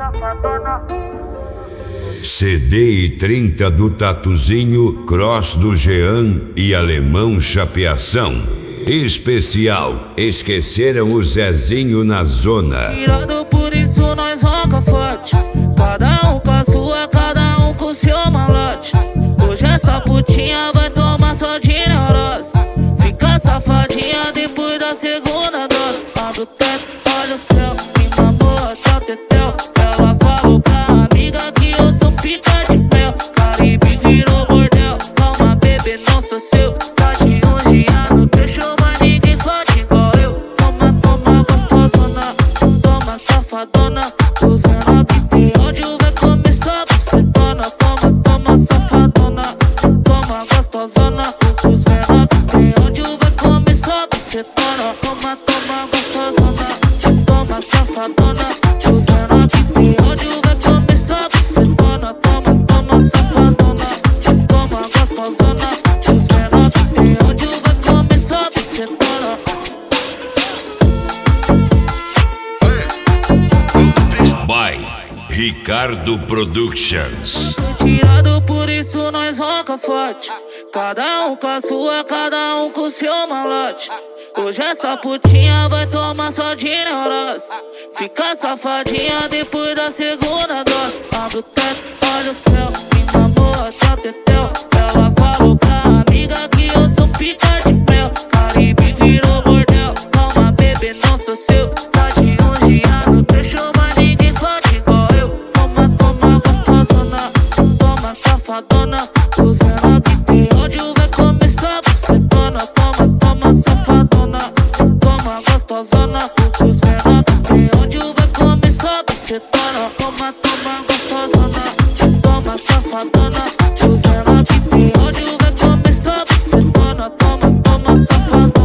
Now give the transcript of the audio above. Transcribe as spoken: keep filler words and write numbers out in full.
C D e trinta do Tatuzinho, Cross do Jean e Alemão Chapeação. Especial, esqueceram o Zezinho na zona. Tirado por isso nós roca forte. Cada um com a sua, cada um com seu malote. Hoje essa putinha vai tomar só de neurose. Fica safadinha depois da segunda dose. Abre o teto, olha o céu, me mamou até o tetel. Ela falou pra amiga que eu sou pica de mel. Caribe virou bordel, calma bebê, não sou seu. Tá de um dia no deixo, mas ninguém fode igual eu. Toma, toma gostosona, toma safadona. Os menor que tem ódio vai começar bucetona. Toma, toma safadona, toma gostosona. Os menor que tem ódio vai começar bucetona. Toma, toma gostosona, toma safadona. Os menor que tem ódio vai começar bucetona. Toma, toma safadona, toma gostosona. Os menor que tem ódio vai começar bucetona. By Ricardo Productions. Tirado por isso nós roca forte. Cada um com a sua, cada um com seu malote. Hoje essa putinha vai tomar só de neurose. Fica safadinha depois da segunda dose. Abre o teto, olha o céu, me mamou até o tetel. Ela falou pra amiga que eu sou pica de mel. Caribe virou bordel, calma bebê, não sou seu. Tá de um dia no deixo, mas ninguém fode igual eu. Toma, toma gostosona, toma safadona. Os menor que tem ódio vai começar bucetona. Toma, toma safadona, toma gostosona. Os menor que tem ódio vai começar bucetona. Toma, toma gostosona, toma safadona. Os menor que tem ódio vai começar bucetona. Toma, toma safadona.